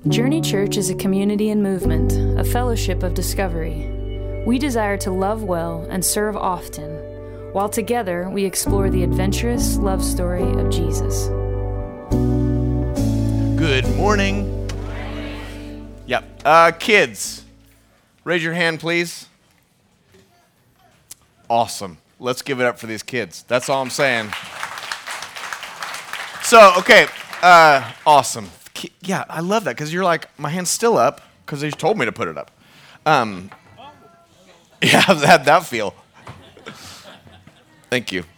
Journey Church is a community and movement, a fellowship of discovery. We desire to love well and serve often, while together we explore the adventurous love story of Jesus. Good morning. Yep. Kids, raise your hand, please. Awesome. Let's give it up for these kids. That's all I'm saying. So, okay. Awesome. Yeah, I love that because you're like, my hand's still up because they told me to put it up. Yeah, how'd that feel? Thank you.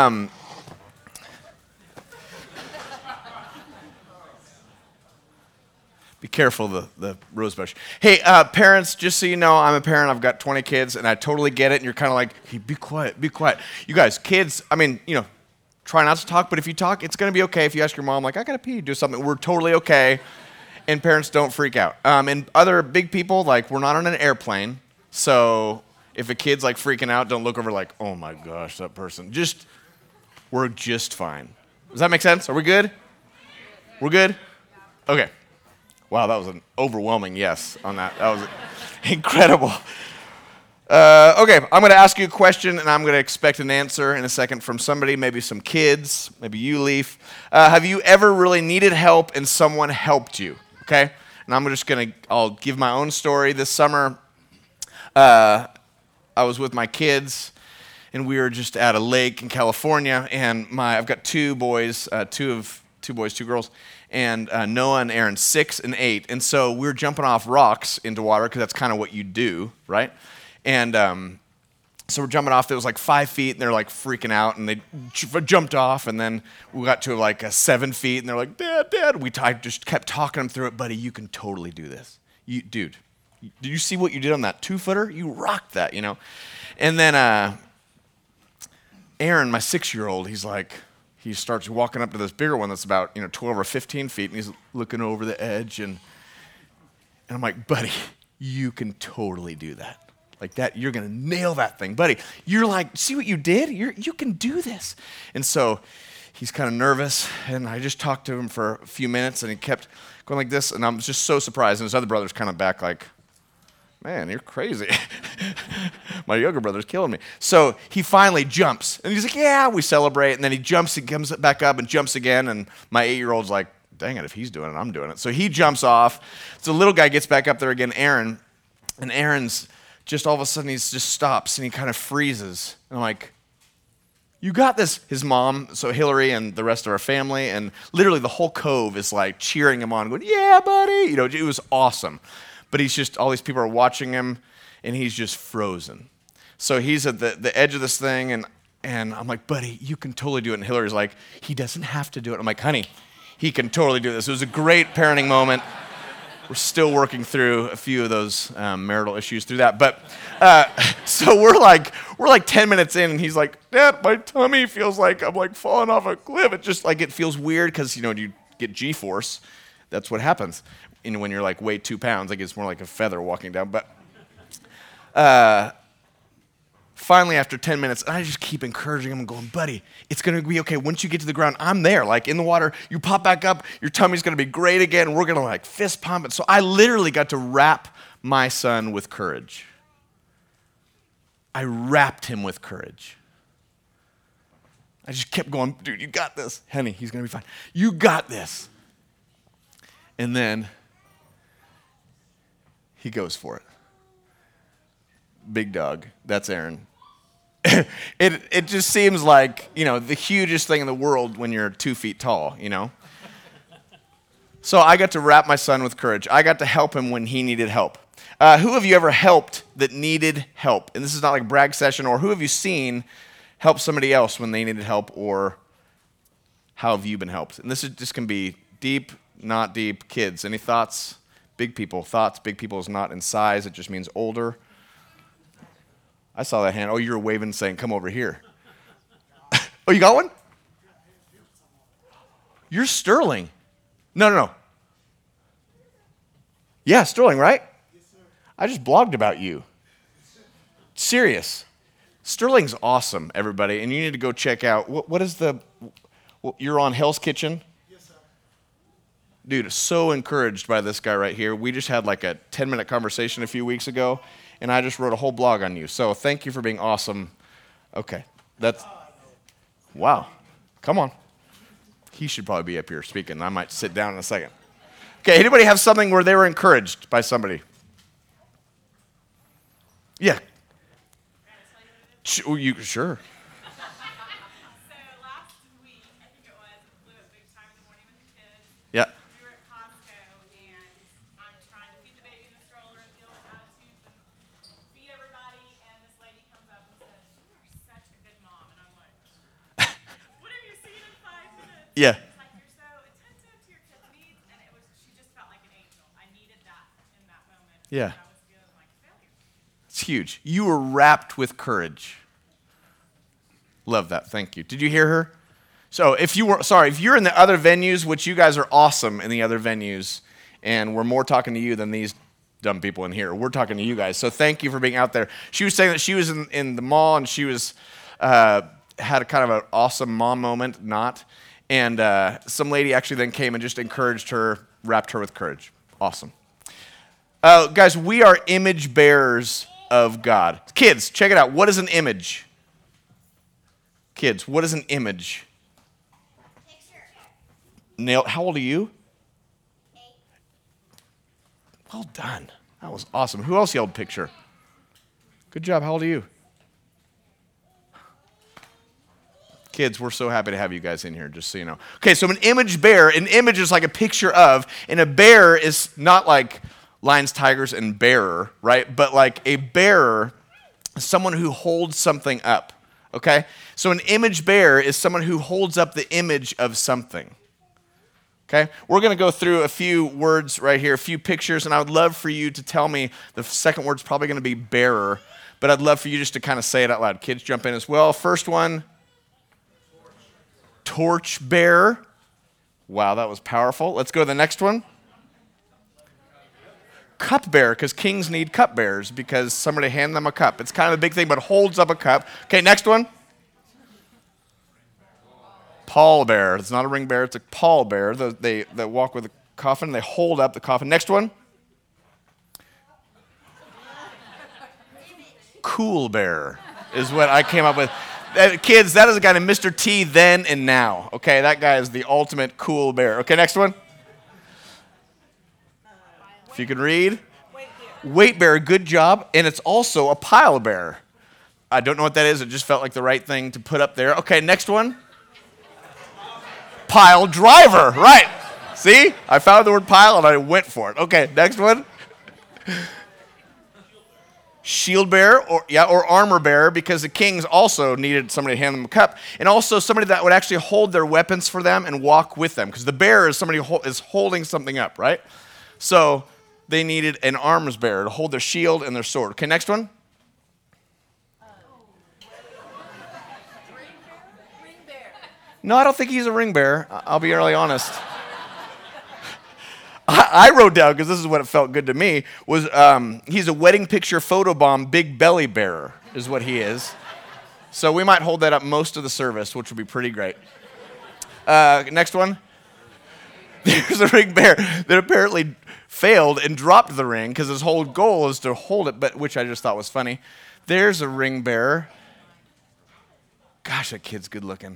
Be careful of the rose bush. Hey, parents, just so you know, I'm a parent. I've got 20 kids, and I totally get it. And you're kind of like, hey, be quiet, be quiet. You guys, kids, try not to talk, but if you talk, it's going to be okay. If you ask your mom, like, I got to pee, do something, we're totally okay. And parents, don't freak out. And other big people, like, we're not on an airplane. So if a kid's, like, freaking out, don't look over like, oh, my gosh, that person. We're just fine. Does that make sense? Are we good? We're good? Okay. Wow, that was an overwhelming yes on that. That was incredible. Okay, I'm going to ask you a question, and I'm going to expect an answer in a second from somebody, maybe some kids, maybe you, Leaf. Have you ever really needed help and someone helped you? Okay? And I'll give my own story. This summer, I was with my kids, and we were just at a lake in California, and I've got two boys, two boys, two girls, and Noah and Aaron, 6 and 8. And so we were jumping off rocks into water because that's kind of what you do, right? And so we're jumping off. There was like 5 feet, and they're like freaking out, and they jumped off. And then we got to like 7 feet, and they're like, Dad. I just kept talking them through it. Buddy, you can totally do this. Dude, did you see what you did on that 2-footer? You rocked that, you know? And then Aaron, my 6-year-old, he starts walking up to this bigger one that's about 12 or 15 feet, and he's looking over the edge, and I'm like, buddy, you can totally do that. Like that, you're going to nail that thing. Buddy, you're like, see what you did? You can do this. And so he's kind of nervous, and I just talked to him for a few minutes, and he kept going like this, and I'm just so surprised. And his other brother's kind of back like, man, you're crazy. My younger brother's killing me. So he finally jumps, and he's like, yeah, we celebrate. And then he jumps and comes back up and jumps again, and my 8-year-old's like, dang it, if he's doing it, I'm doing it. So he jumps off. So the little guy gets back up there again, Aaron, and Aaron's just all of a sudden he just stops, and he kind of freezes. And I'm like, you got this. His mom, so Hillary and the rest of our family, and literally the whole cove is like cheering him on, going, yeah, buddy. It was awesome. But he's just, all these people are watching him, and he's just frozen. So he's at the edge of this thing, and I'm like, buddy, you can totally do it. And Hillary's like, he doesn't have to do it. I'm like, honey, he can totally do this. It was a great parenting moment. We're still working through a few of those marital issues through that. But so we're like 10 minutes in, and he's like, Dad, my tummy feels like I'm like falling off a cliff. It just like, it feels weird because, you get G-force. That's what happens. When you're like weigh 2 pounds, like it's more like a feather walking down. But finally, after 10 minutes, I just keep encouraging him and going, buddy, it's going to be okay. Once you get to the ground, I'm there, like in the water. You pop back up, your tummy's going to be great again. We're going to like fist pump it. So I literally got to wrap my son with courage. I wrapped him with courage. I just kept going, dude, you got this. Honey, he's going to be fine. You got this. And then he goes for it. Big dog. That's Aaron. It just seems like, the hugest thing in the world when you're 2 feet tall, So I got to wrap my son with courage. I got to help him when he needed help. Who have you ever helped that needed help? And this is not like a brag session, or who have you seen help somebody else when they needed help, or how have you been helped? And this can be deep, not deep. Kids, any thoughts? Big people, thoughts. Big people is not in size. It just means older. I saw that hand. Oh, you were waving saying, come over here. Oh, you got one? You're Sterling. No. Yeah, Sterling, right? Yes, sir. I just blogged about you. Serious. Sterling's awesome, everybody, and you need to go check out. What is you're on Hell's Kitchen? Yes, sir. Dude, so encouraged by this guy right here. We just had like a 10-minute conversation a few weeks ago, and I just wrote a whole blog on you. So thank you for being awesome. Okay, wow. Come on. He should probably be up here speaking. I might sit down in a second. Okay, anybody have something where they were encouraged by somebody? Yeah. Sure. So last week, I think it was, blew up big time in the morning with the kids. Yeah. We were at Costco, and I'm trying to feed the baby in the stroller and deal with attitudes and feed everybody, and this lady comes up and says, "You are such a good mom." And I'm like, "What have you seen in 5 minutes?" Yeah. It's like, "You're so attentive to your kids' needs," and she just felt like an angel. I needed that in that moment. Yeah. I was feeling like a failure. It's huge. You were wrapped with courage. Love that. Thank you. Did you hear her? So if you're in the other venues, which you guys are awesome in the other venues, and we're more talking to you than these dumb people in here. We're talking to you guys. So thank you for being out there. She was saying that she was in the mall, and she was had a kind of an awesome mom moment, and some lady actually then came and just encouraged her, wrapped her with courage. Awesome. Guys, we are image bearers of God. Kids, check it out. What is an image? Kids, what is an image? Picture. How old are you? 8. Well done. That was awesome. Who else yelled picture? Good job. How old are you? Kids, we're so happy to have you guys in here, just so you know. Okay, so an image is like a picture of, and a bear is not like lions, tigers, and bearer, right? But like a bearer is someone who holds something up, okay? So an image bearer is someone who holds up the image of something, okay? We're going to go through a few words right here, a few pictures, and I would love for you to tell me, the second word's probably going to be bearer, but I'd love for you just to kind of say it out loud. Kids, jump in as well. First one, torch bearer. Wow, that was powerful. Let's go to the next one. Cup bearer, because kings need cup bearers because somebody hand them a cup. It's kind of a big thing, but holds up a cup. Okay, next one. Pallbearer. It's not a ring bearer, it's a pallbearer. They walk with a coffin, they hold up the coffin. Next one. Cool bearer is what I came up with. Kids, that is a guy named Mr. T then and now. Okay, that guy is the ultimate cool bearer. Okay, next one. If you can read. Weight bearer, good job. And it's also a pile bearer. I don't know what that is. It just felt like the right thing to put up there. Okay, next one. Pile driver, right. See? I found the word pile and I went for it. Okay, next one. Shield bearer, or armor bearer, because the kings also needed somebody to hand them a cup, and also somebody that would actually hold their weapons for them and walk with them, because the bearer is somebody who is holding something up, right? So they needed an arms bearer to hold their shield and their sword. Okay, next one. Ring bearer. No, I don't think he's a ring bearer. I'll be really honest. I wrote down, because this is what it felt good to me, was he's a wedding picture photobomb big belly bearer is what he is. So we might hold that up most of the service, which would be pretty great. Next one. There's a ring bearer that apparently failed and dropped the ring because his whole goal is to hold it, but which I just thought was funny. There's a ring bearer. Gosh, that kid's good looking.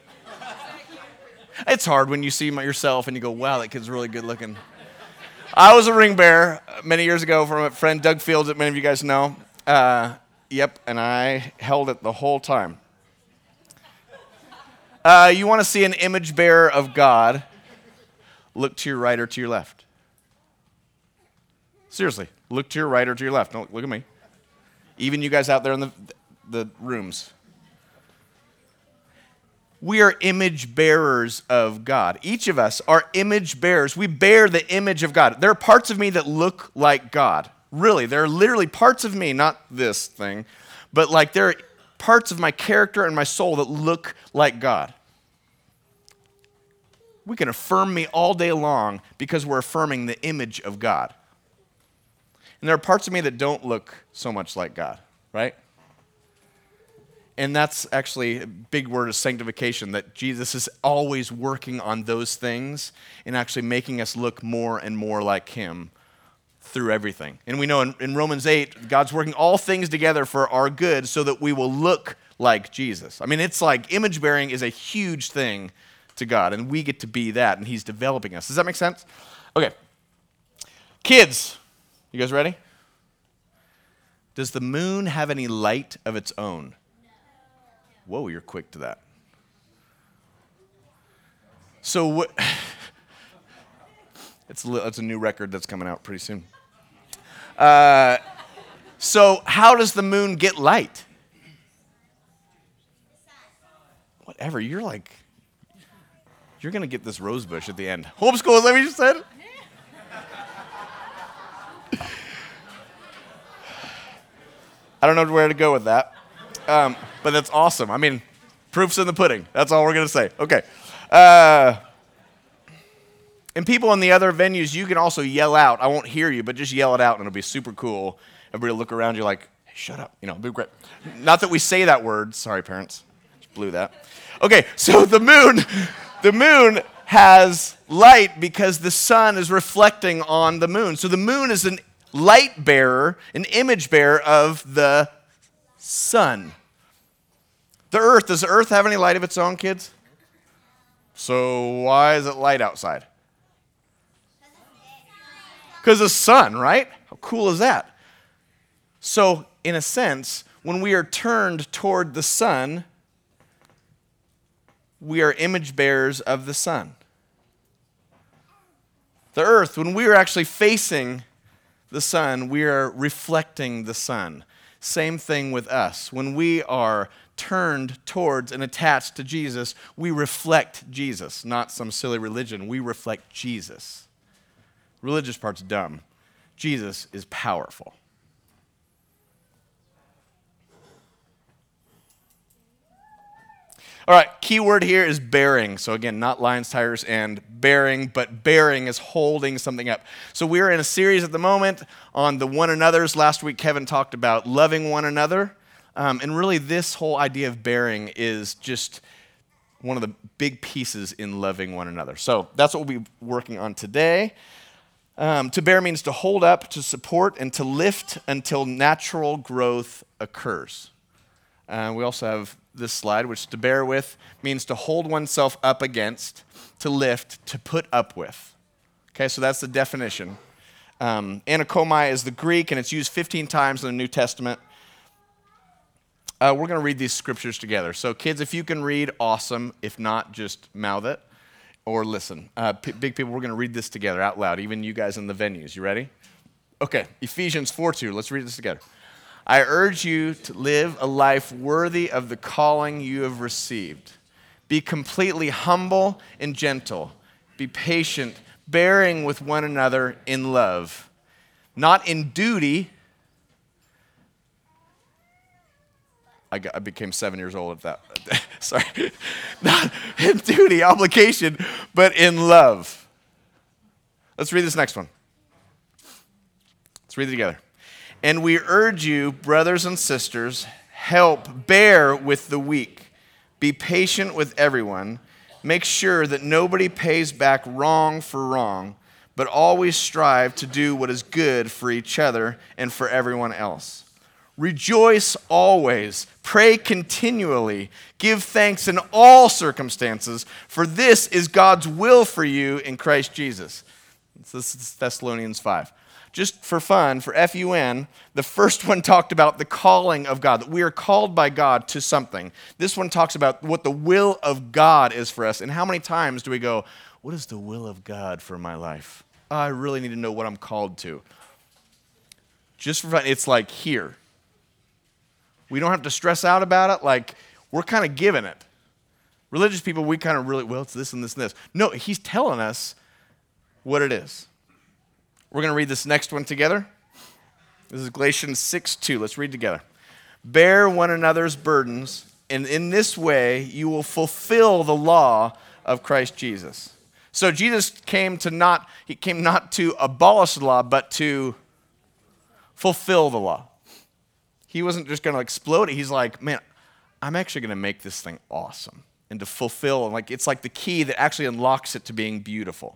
It's hard when you see yourself and you go, wow, that kid's really good looking. I was a ring bearer many years ago from a friend, Doug Fields, that many of you guys know. Yep, and I held it the whole time. You want to see an image bearer of God, look to your right or to your left. Seriously, look to your right or to your left. Don't look at me. Even you guys out there in the rooms. We are image bearers of God. Each of us are image bearers. We bear the image of God. There are parts of me that look like God. Really, there are literally parts of me, not this thing, but like there are parts of my character and my soul that look like God. We can affirm me all day long because we're affirming the image of God. And there are parts of me that don't look so much like God, right? And that's actually a big word is sanctification, that Jesus is always working on those things and actually making us look more and more like him through everything. And we know in Romans 8, God's working all things together for our good so that we will look like Jesus. I mean, it's like image bearing is a huge thing to God, and we get to be that, and he's developing us. Does that make sense? Okay. Kids, you guys ready? Does the moon have any light of its own? Whoa, you're quick to that. So what? It's a new record that's coming out pretty soon. So how does the moon get light? Whatever, you're going to get this rose bush at the end. Homeschool, is that what you just said? I don't know where to go with that. But that's awesome. I mean, proof's in the pudding. That's all we're going to say. Okay. And people in the other venues, you can also yell out. I won't hear you, but just yell it out, and it'll be super cool. Everybody will look around you like, hey, shut up. It'll be great. Not that we say that word. Sorry, parents. Just blew that. Okay, so the moon has light because the sun is reflecting on the moon. So the moon is an light bearer, an image bearer of the sun. The earth, does the earth have any light of its own, kids? So why is it light outside? Because the sun, right? How cool is that? So, in a sense, when we are turned toward the sun, we are image bearers of the sun. The earth, when we are actually facing the sun, we are reflecting the sun. Same thing with us. When we are turned towards and attached to Jesus, we reflect Jesus, not some silly religion. We reflect Jesus. Religious part's dumb. Jesus is powerful. All right, key word here is bearing. So again, not lions, tigers, and bearing, but bearing is holding something up. So we're in a series at the moment on the one another's. Last week, Kevin talked about loving one another. And really, this whole idea of bearing is just one of the big pieces in loving one another. So that's what we'll be working on today. To bear means to hold up, to support, and to lift until natural growth occurs. We also have this slide, which to bear with means to hold oneself up against, to lift, to put up with. Okay, so that's the definition. Anakomai is the Greek, and it's used 15 times in the New Testament. We're going to read these scriptures together. So kids, if you can read, awesome. If not, just mouth it or listen. Big people, we're going to read this together out loud, even you guys in the venues. You ready? Okay, Ephesians 4:2. Let's read this together. I urge you to live a life worthy of the calling you have received. Be completely humble and gentle. Be patient, bearing with one another in love, not in duty. I became 7 years old at that. Sorry. Not in duty, obligation, but in love. Let's read this next one. Let's read it together. And we urge you, brothers and sisters, help bear with the weak. Be patient with everyone. Make sure that nobody pays back wrong for wrong, but always strive to do what is good for each other and for everyone else. Rejoice always, pray continually, give thanks in all circumstances, for this is God's will for you in Christ Jesus. This is Thessalonians 5. Just for fun, for FUN, the first one talked about the calling of God, that we are called by God to something. This one talks about what the will of God is for us. And how many times do we go, what is the will of God for my life? Oh, I really need to know what I'm called to. Just for fun, it's like here. We don't have to stress out about it. Like, we're kind of given it. Religious people, we kind of really, well, it's this and this and this. No, he's telling us what it is. We're going to read this next one together. This is Galatians 6:2. Let's read together. Bear one another's burdens, and in this way you will fulfill the law of Christ Jesus. So Jesus came not to abolish the law, but to fulfill the law. He wasn't just going to explode it. He's like, man, I'm actually going to make this thing awesome and to fulfill, and it's like the key that actually unlocks it to being beautiful.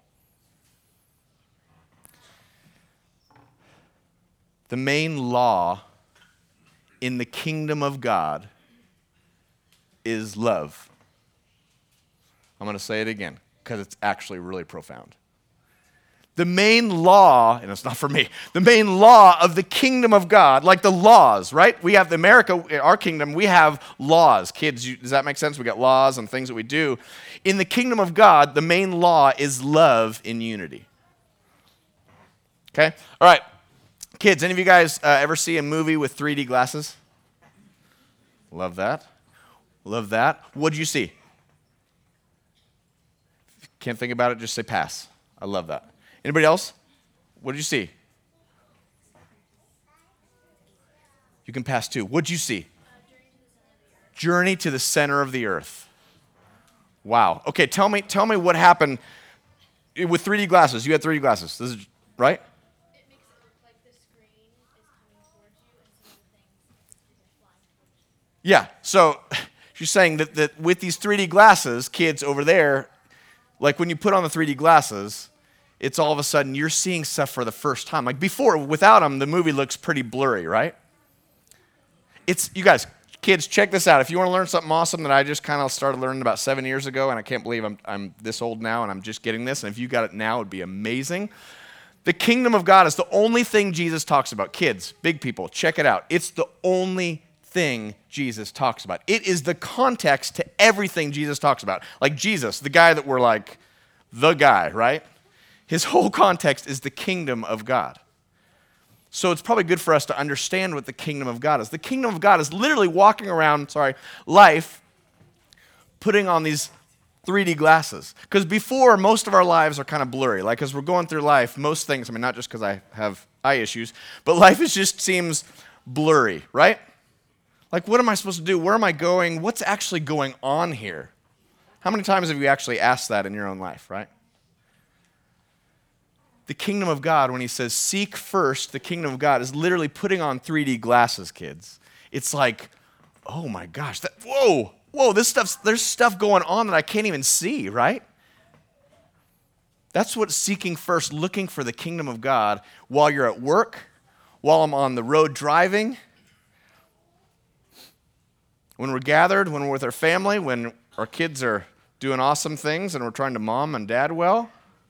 The main law in the kingdom of God is love. I'm going to say it again because it's actually really profound. The main law, and it's not for me, the main law of the kingdom of God, like the laws, right? We have our kingdom, we have laws. Kids, does that make sense? We got laws and things that we do. In the kingdom of God, the main law is love in unity. Okay? All right. Kids, any of you guys ever see a movie with 3D glasses? Love that. Love that. What'd you see? Can't think about it, just say pass. I love that. Anybody else? What did you see? You can pass too. What did you see? Journey to the center of the earth. Wow. Okay, tell me what happened with 3D glasses. You had 3D glasses. This is right? It makes it look like the screen is coming towards you and some of the things are flying towards you. Yeah. So she's saying that with these 3D glasses, kids over there, like when you put on the 3D glasses, it's all of a sudden you're seeing stuff for the first time. Like before, without them, the movie looks pretty blurry, right? You guys, kids, check this out. If you want to learn something awesome that I just kind of started learning about 7 years ago, and I can't believe I'm this old now and I'm just getting this, and if you got it now, it would be amazing. The kingdom of God is the only thing Jesus talks about. Kids, big people, check it out. It's the only thing Jesus talks about. It is the context to everything Jesus talks about. Like Jesus, the guy that we're like, the guy, right? His whole context is the kingdom of God. So it's probably good for us to understand what the kingdom of God is. The kingdom of God is literally walking around, life, putting on these 3D glasses. Because before, most of our lives are kind of blurry. Like as we're going through life, most things, not just because I have eye issues, but life just seems blurry, right? Like what am I supposed to do? Where am I going? What's actually going on here? How many times have you actually asked that in your own life, right? The kingdom of God, when he says seek first the kingdom of God, is literally putting on 3D glasses, kids. It's like, oh my gosh, whoa, there's stuff going on that I can't even see, right? That's what seeking first, looking for the kingdom of God while you're at work, while I'm on the road driving, when we're gathered, when we're with our family, when our kids are doing awesome things and we're trying to mom and dad well.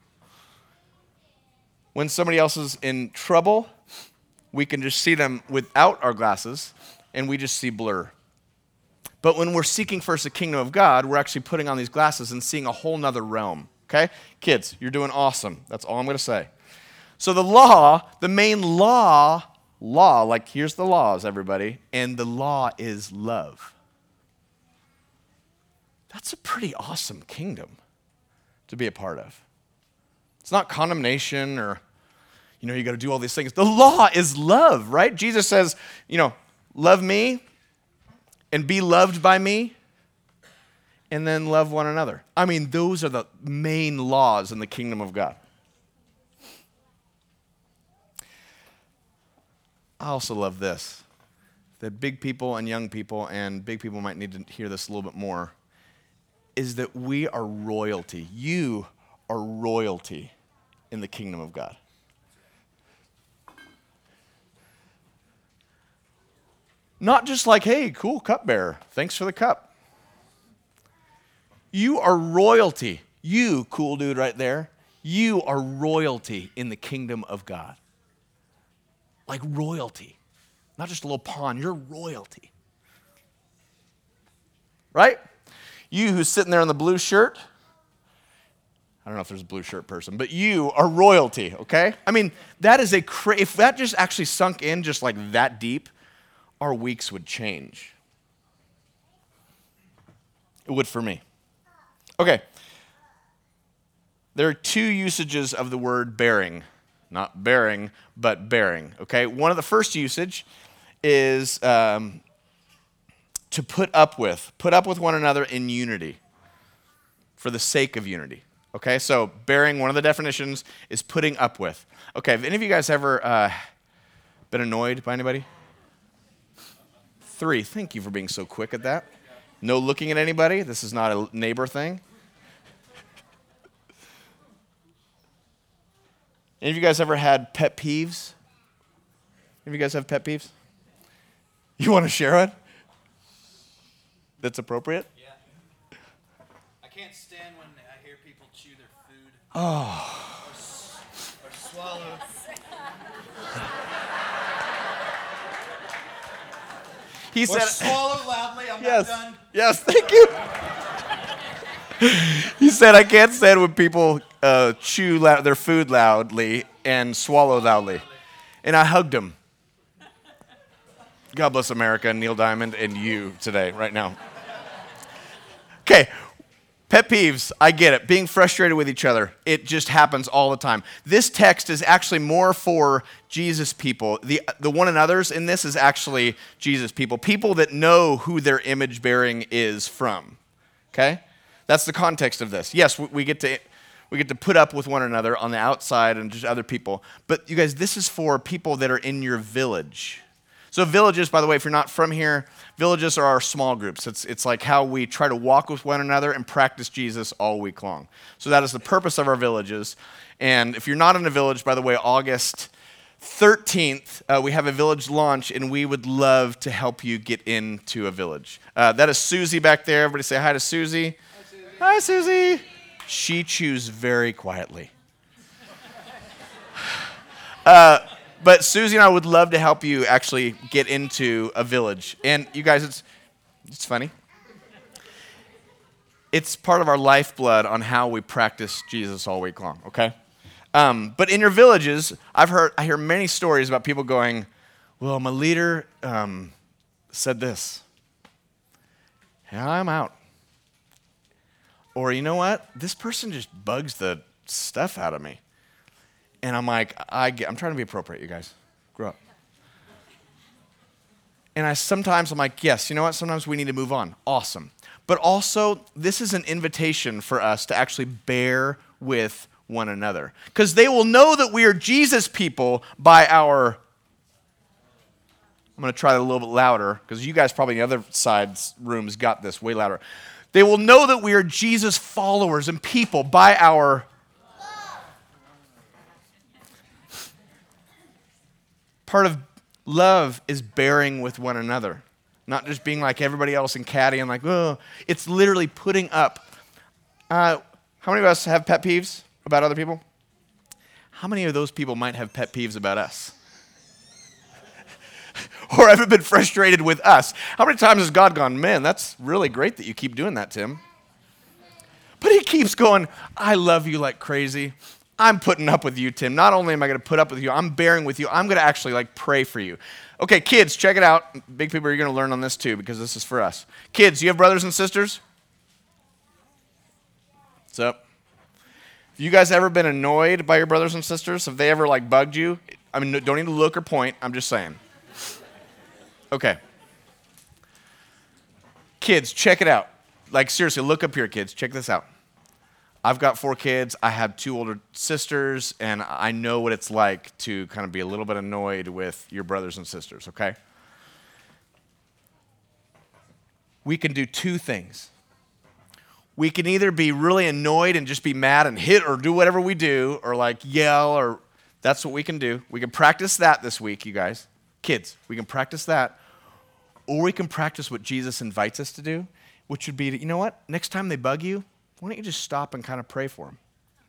When somebody else is in trouble, we can just see them without our glasses, and we just see blur. But when we're seeking first the kingdom of God, we're actually putting on these glasses and seeing a whole nother realm, okay? Kids, you're doing awesome. That's all I'm going to say. So the main law, like here's the laws, everybody, and the law is love. That's a pretty awesome kingdom to be a part of. It's not condemnation or, you got to do all these things. The law is love, right? Jesus says, love me and be loved by me and then love one another. Those are the main laws in the kingdom of God. I also love this, that big people and young people, and big people might need to hear this a little bit more, is that we are royalty. You are royalty in the kingdom of God. Not just like, hey, cool cupbearer, thanks for the cup. You are royalty. You, cool dude right there, you are royalty in the kingdom of God. Like royalty. Not just a little pawn, you're royalty. Right? You who's sitting there in the blue shirt, I don't know if there's a blue shirt person, but you are royalty, okay? That is if that just actually sunk in just like that deep, our weeks would change. It would for me. Okay. There are two usages of the word bearing. Not bearing, but bearing, okay? One of the first usage is to put up with one another in unity, for the sake of unity. Okay, so bearing, one of the definitions is putting up with. Okay, have any of you guys ever been annoyed by anybody? 3, thank you for being so quick at that. No looking at anybody. This is not a neighbor thing. Any of you guys ever had pet peeves? Any of you guys have pet peeves? You want to share it? That's appropriate? Yeah. I can't stand when I hear people chew their food. Oh. Or swallow. He Or said, swallow loudly. I'm yes, not done. yes, thank you. He said, I can't stand when people chew their food loudly and swallow loudly. And I hugged him. God bless America, Neil Diamond, and you today, right now. Okay, pet peeves, I get it. Being frustrated with each other, it just happens all the time. This text is actually more for Jesus people. The one another's in this is actually Jesus people. People that know who their image bearing is from. Okay? That's the context of this. Yes, we get to put up with one another on the outside and just other people. But you guys, this is for people that are in your village. So villages, by the way, if you're not from here, villages are our small groups. It's like how we try to walk with one another and practice Jesus all week long. So that is the purpose of our villages. And if you're not in a village, by the way, August 13th, we have a village launch, and we would love to help you get into a village. That is Susie back there. Everybody say hi to Susie. Hi, Susie. She chews very quietly. But Susie and I would love to help you actually get into a village. And you guys, it's funny. It's part of our lifeblood on how we practice Jesus all week long, okay? But in your villages, I hear many stories about people going, well, my leader said this. Yeah, I'm out. Or you know what? This person just bugs the stuff out of me. And I'm like, I'm trying to be appropriate, you guys. Grow up. And sometimes I'm like, yes, you know what? Sometimes we need to move on. Awesome. But also, this is an invitation for us to actually bear with one another. Because they will know that we are Jesus people by our... I'm going to try it a little bit louder, because you guys probably in the other side's rooms got this way louder. They will know that we are Jesus followers and people by our... Part of love is bearing with one another, not just being like everybody else and catty and like, oh. It's literally putting up. How many of us have pet peeves about other people? How many of those people might have pet peeves about us? Or haven't been frustrated with us? How many times has God gone, man, that's really great that you keep doing that, Tim? But he keeps going, I love you like crazy. I'm putting up with you, Tim. Not only am I going to put up with you, I'm bearing with you. I'm going to actually pray for you. Okay, kids, check it out. Big people, you're going to learn on this too, because this is for us. Kids, you have brothers and sisters? What's up? Have you guys ever been annoyed by your brothers and sisters? Have they ever bugged you? I mean, don't need to look or point. I'm just saying. Okay. Kids, check it out. Seriously, look up here, kids. Check this out. I've got 4 kids. I have 2 older sisters, and I know what it's like to kind of be a little bit annoyed with your brothers and sisters, okay? We can do 2 things. We can either be really annoyed and just be mad and hit or do whatever we do, or yell, or that's what we can do. We can practice that this week, you guys. Kids, we can practice that. Or we can practice what Jesus invites us to do, which would be, you know what? Next time they bug you, why don't you just stop and kind of pray for them?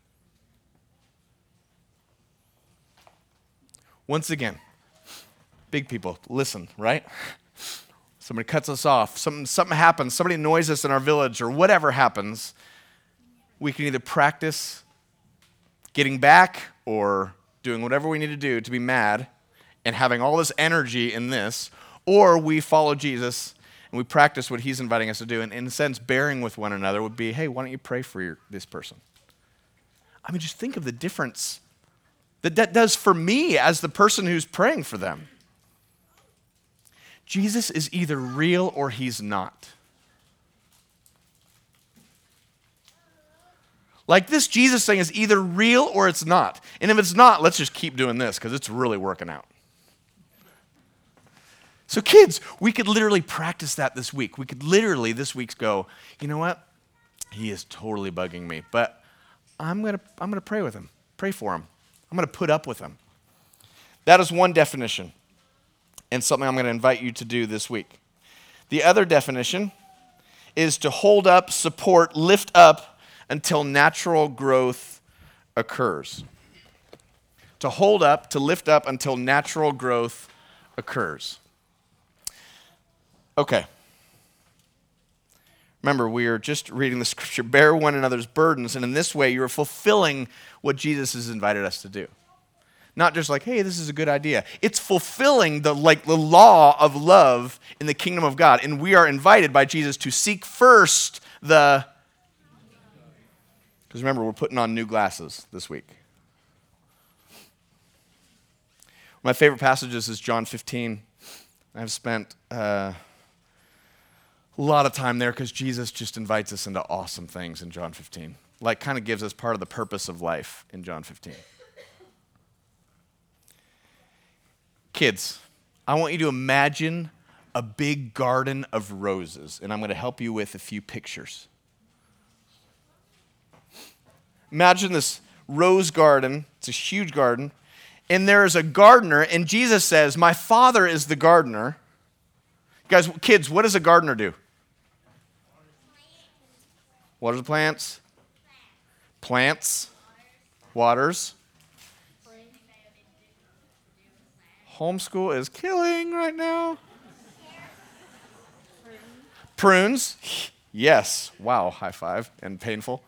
Once again, big people, listen, right? Somebody cuts us off, something happens, somebody annoys us in our village, or whatever happens, we can either practice getting back or doing whatever we need to do to be mad and having all this energy in this, or we follow Jesus and we practice what he's inviting us to do. And in a sense, bearing with one another would be, hey, why don't you pray for this person? I mean, just think of the difference that does for me as the person who's praying for them. Jesus is either real or he's not. This Jesus thing is either real or it's not. And if it's not, let's just keep doing this because it's really working out. So kids, we could literally practice that this week. We could literally this week go, you know what? He is totally bugging me, but I'm gonna pray with him, pray for him. I'm gonna put up with him. That is one definition, and something I'm gonna invite you to do this week. The other definition is to hold up, support, lift up until natural growth occurs. To hold up, to lift up until natural growth occurs. Okay. Remember, we are just reading the scripture, bear one another's burdens, and in this way you are fulfilling what Jesus has invited us to do. Not just like, hey, this is a good idea. It's fulfilling the law of love in the kingdom of God, and we are invited by Jesus to seek first because remember, we're putting on new glasses this week. My favorite passages is John 15. I've spent a lot of time there because Jesus just invites us into awesome things in John 15. Like, kind of gives us part of the purpose of life in John 15. Kids, I want you to imagine a big garden of roses, and I'm going to help you with a few pictures. Imagine this rose garden. It's a huge garden. And there is a gardener, and Jesus says, my Father is the gardener. Guys, kids, what does a gardener do? Waters the plants. Plants. Waters. Homeschool is killing right now. Prunes. Yes. Wow, high five and painful.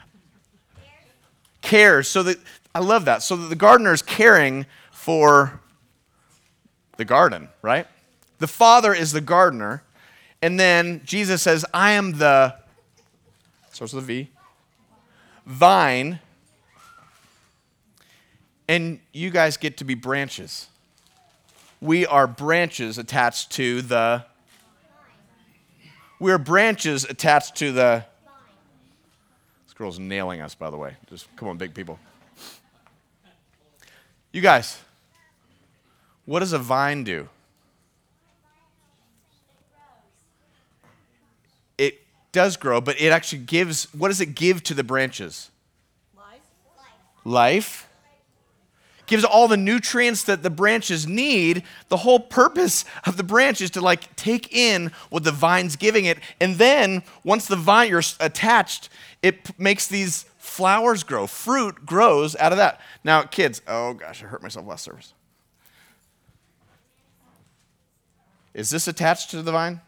Cares. So that I love that. So that the gardener is caring for the garden, right? The Father is the gardener. And then Jesus says, I am the, starts with a V, vine. And you guys get to be branches. We are branches attached to the, we're branches attached to the, this girl's nailing us, by the way. Just, come on, big people. You guys, what does a vine do? It does grow, but it actually gives, what does it give to the branches? Life. Gives all the nutrients that the branches need. The whole purpose of the branch is to take in what the vine's giving it. And then once the vine, you're attached, it makes these flowers grow. Fruit grows out of that. Now, kids, oh gosh, I hurt myself last service. Is this attached to the vine?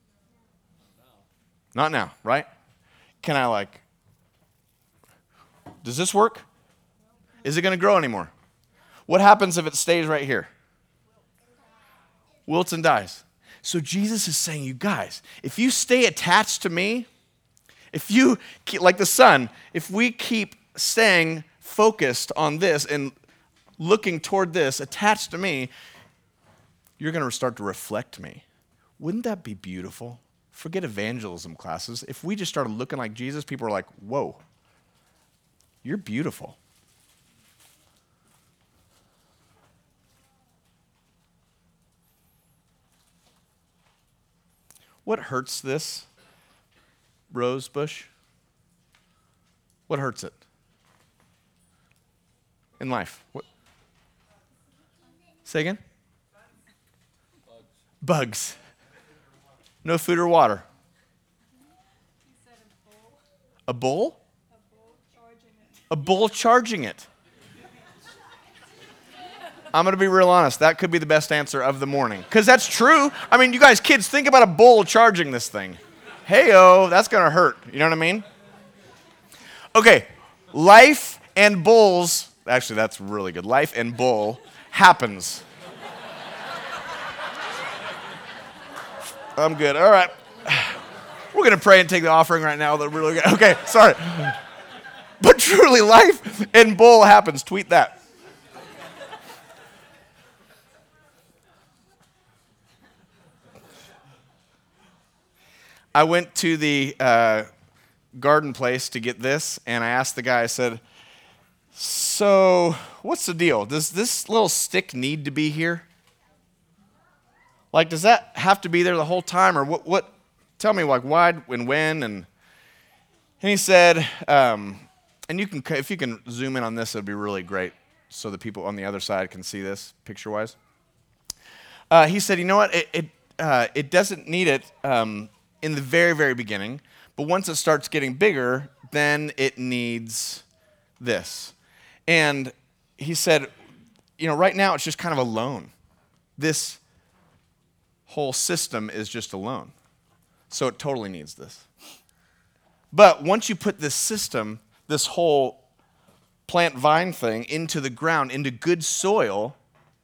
Not now, right? Can I does this work? Is it going to grow anymore? What happens if it stays right here? Wilts and dies. So Jesus is saying, you guys, if you stay attached to me, if you, like the sun, if we keep staying focused on this and looking toward this, attached to me, you're going to start to reflect me. Wouldn't that be beautiful? Forget evangelism classes. If we just started looking like Jesus, people are like, whoa, you're beautiful. What hurts this rose bush? What hurts it in life? What? Say again? Bugs. No food or water. A bull? A bull charging it. I'm going to be real honest. That could be the best answer of the morning. Because that's true. I mean, you guys, kids, think about a bull charging this thing. Hey-oh, that's going to hurt. You know what I mean? Okay, life and bulls. Actually, that's really good. Life and bull happens. I'm good. All right. We're going to pray and take the offering right now. Okay, sorry. But truly, life and bull happens. Tweet that. I went to the garden place to get this, and I asked the guy, I said, so what's the deal? Does this little stick need to be here? Like, does that have to be there the whole time? Or what tell me, like, why and when? And he said, and you can, if you can zoom in on this, it would be really great so the people on the other side can see this picture-wise. He said, you know what, it doesn't need it in the very, very beginning, but once it starts getting bigger, then it needs this. And he said, you know, right now it's just kind of a loan. This whole system is just a loan. So it totally needs this. But once you put this system, this whole plant vine thing into the ground, into good soil,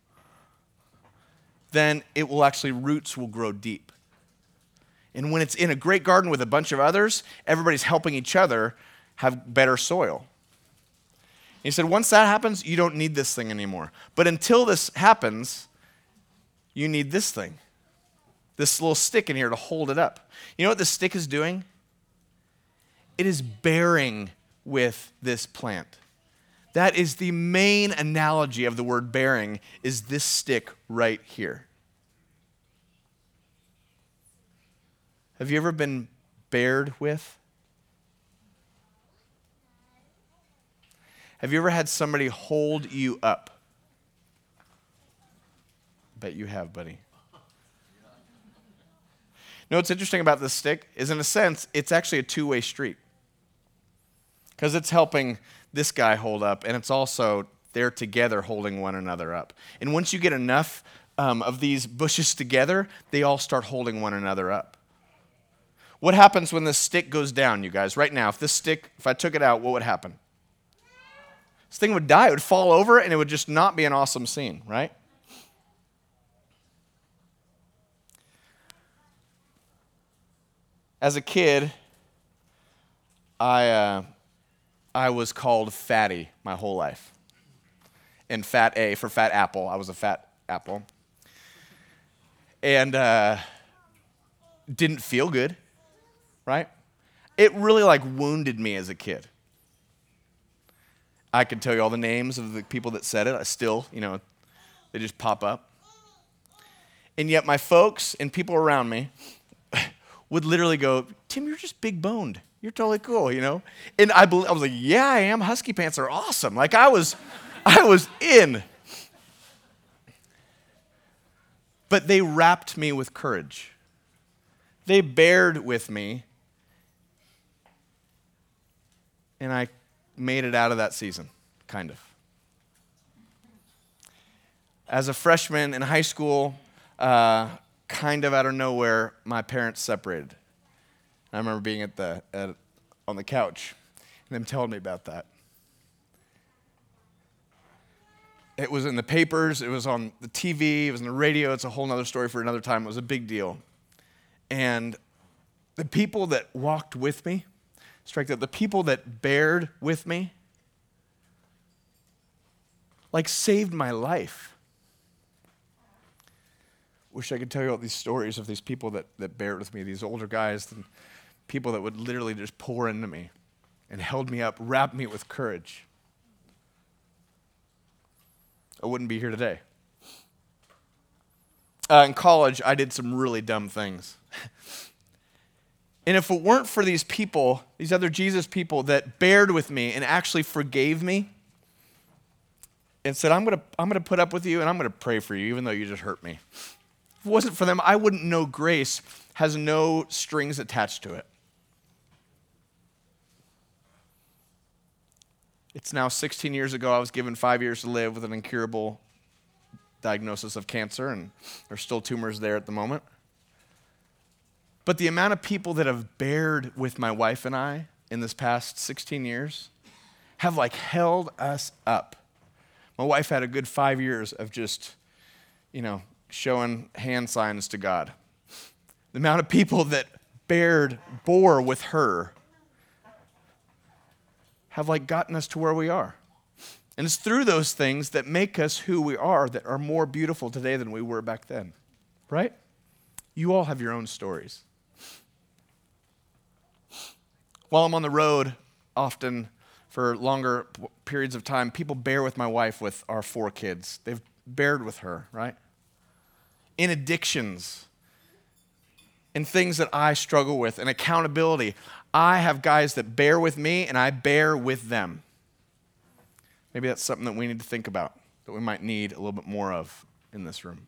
then it will actually, roots will grow deep. And when it's in a great garden with a bunch of others, everybody's helping each other have better soil. He said, once that happens, you don't need this thing anymore. But until this happens, you need this thing, this little stick in here to hold it up. You know what the stick is doing? It is bearing with this plant. That is the main analogy of the word bearing, is this stick right here. Have you ever been bared with? Have you ever had somebody hold you up? Bet you have, buddy. You know what's interesting about this stick is, in a sense, it's actually a two-way street. Because it's helping this guy hold up, and it's also, they're together holding one another up. And once you get enough of these bushes together, they all start holding one another up. What happens when this stick goes down, you guys? Right now, if I took it out, what would happen? This thing would die. It would fall over, and it would just not be an awesome scene, right? As a kid, I was called Fatty my whole life. And Fat A for Fat Apple. I was a fat apple. And didn't feel good, right? It really wounded me as a kid. I could tell you all the names of the people that said it. I still, they just pop up. And yet my folks and people around me would literally go, Tim, you're just big boned. You're totally cool, And I was like, yeah, I am. Husky pants are awesome. I was in. But they wrapped me with courage. They bared with me. And I made it out of that season, kind of. As a freshman in high school, kind of out of nowhere, my parents separated. I remember being on the couch and them telling me about that. It was in the papers, it was on the TV, it was on the radio. It's a whole other story for another time. It was a big deal. And the people that walked with me, the people that bared with me, saved my life. Wish I could tell you all these stories of these people that bared with me, these older guys, and people that would literally just pour into me and held me up, wrapped me with courage. I wouldn't be here today. In college, I did some really dumb things. And if it weren't for these people, these other Jesus people that bared with me and actually forgave me and said, I'm gonna put up with you and I'm gonna pray for you even though you just hurt me. If it wasn't for them, I wouldn't know grace has no strings attached to it. It's now 16 years ago. I was given 5 years to live with an incurable diagnosis of cancer, and there's still tumors there at the moment. But the amount of people that have bared with my wife and I in this past 16 years have held us up. My wife had a good 5 years of just, showing hand signs to God. The amount of people that bore with her have gotten us to where we are. And it's through those things that make us who we are that are more beautiful today than we were back then. Right? You all have your own stories. While I'm on the road, often for longer periods of time, people bear with my wife with our 4 kids. They've bared with her, right? in addictions, in things that I struggle with, and accountability. I have guys that bear with me, and I bear with them. Maybe that's something that we need to think about, that we might need a little bit more of in this room.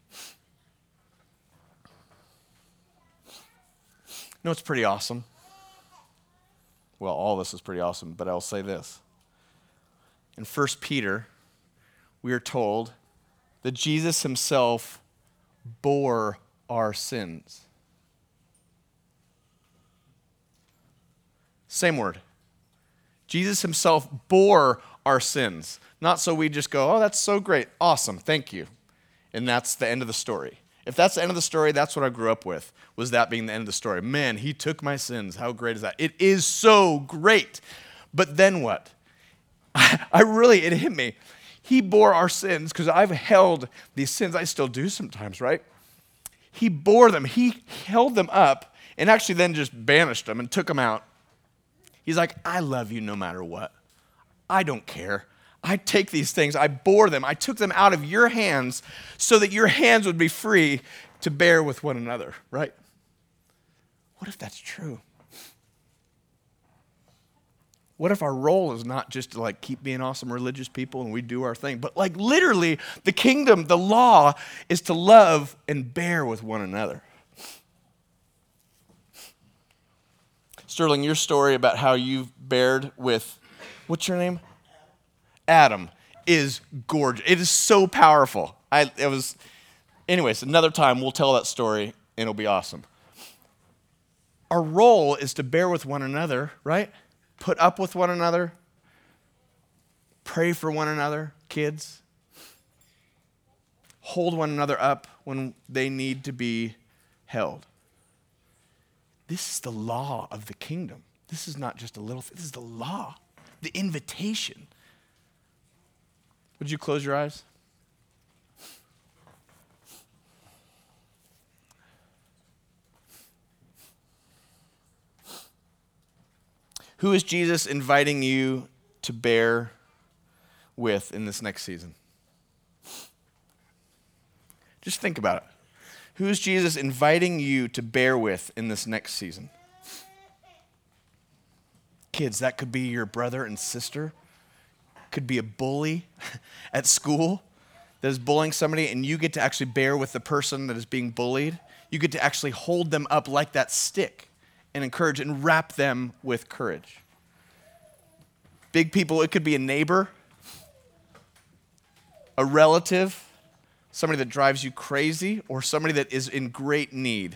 You know, it's pretty awesome. Well, all this is pretty awesome, but I'll say this. In 1 Peter, we are told that Jesus himself bore our sins. Same word. Jesus himself bore our sins. Not so we just go, oh, that's so great, awesome, thank you. And that's the end of the story. If that's the end of the story, that's what I grew up with, was that being the end of the story. Man, he took my sins. How great is that? It is so great. But then what? It hit me. He bore our sins because I've held these sins. I still do sometimes, right? He bore them. He held them up and actually then just banished them and took them out. He's like, I love you no matter what. I don't care. I take these things, I bore them, I took them out of your hands so that your hands would be free to bear with one another, right? What if that's true? What if our role is not just to like keep being awesome religious people and we do our thing, but like literally the kingdom, the law is to love and bear with one another. Sterling, your story about how you've bared with, what's your name? Adam, is gorgeous. It is so powerful. Anyways, another time we'll tell that story and it'll be awesome. Our role is to bear with one another, right? Put up with one another. Pray for one another, kids. Hold one another up when they need to be held. This is the law of the kingdom. This is not just a little thing. This is the law, the invitation. Would you close your eyes? Who is Jesus inviting you to bear with in this next season? Just think about it. Who is Jesus inviting you to bear with in this next season? Kids, that could be your brother and sister. Could be a bully at school that is bullying somebody, and you get to actually bear with the person that is being bullied. You get to actually hold them up like that stick and encourage and wrap them with courage. Big people, it could be a neighbor, a relative, somebody that drives you crazy, or somebody that is in great need.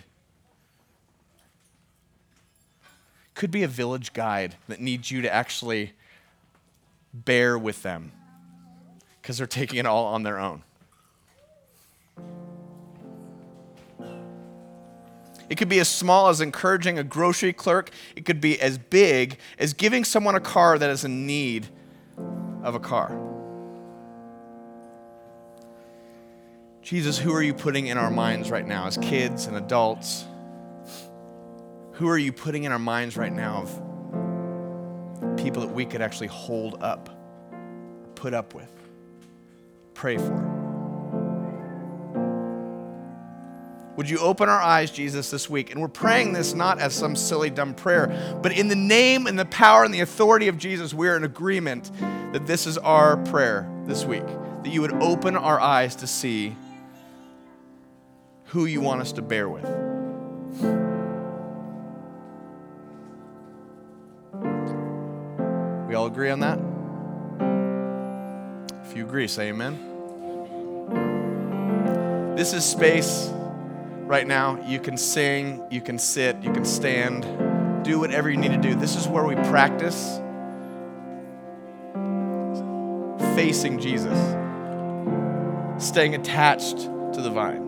Could be a village guide that needs you to actually bear with them because they're taking it all on their own. It could be as small as encouraging a grocery clerk. It could be as big as giving someone a car that is in need of a car. Jesus, who are you putting in our minds right now as kids and adults? Who are you putting in our minds right now of people that we could actually hold up, put up with, pray for? Would you open our eyes, Jesus, this week? And we're praying this not as some silly, dumb prayer, but in the name and the power and the authority of Jesus, we're in agreement that this is our prayer this week, that you would open our eyes to see who you want us to bear with. We all agree on that? If you agree, say amen. This is space right now. You can sing, you can sit, you can stand, do whatever you need to do. This is where we practice facing Jesus, staying attached to the vine.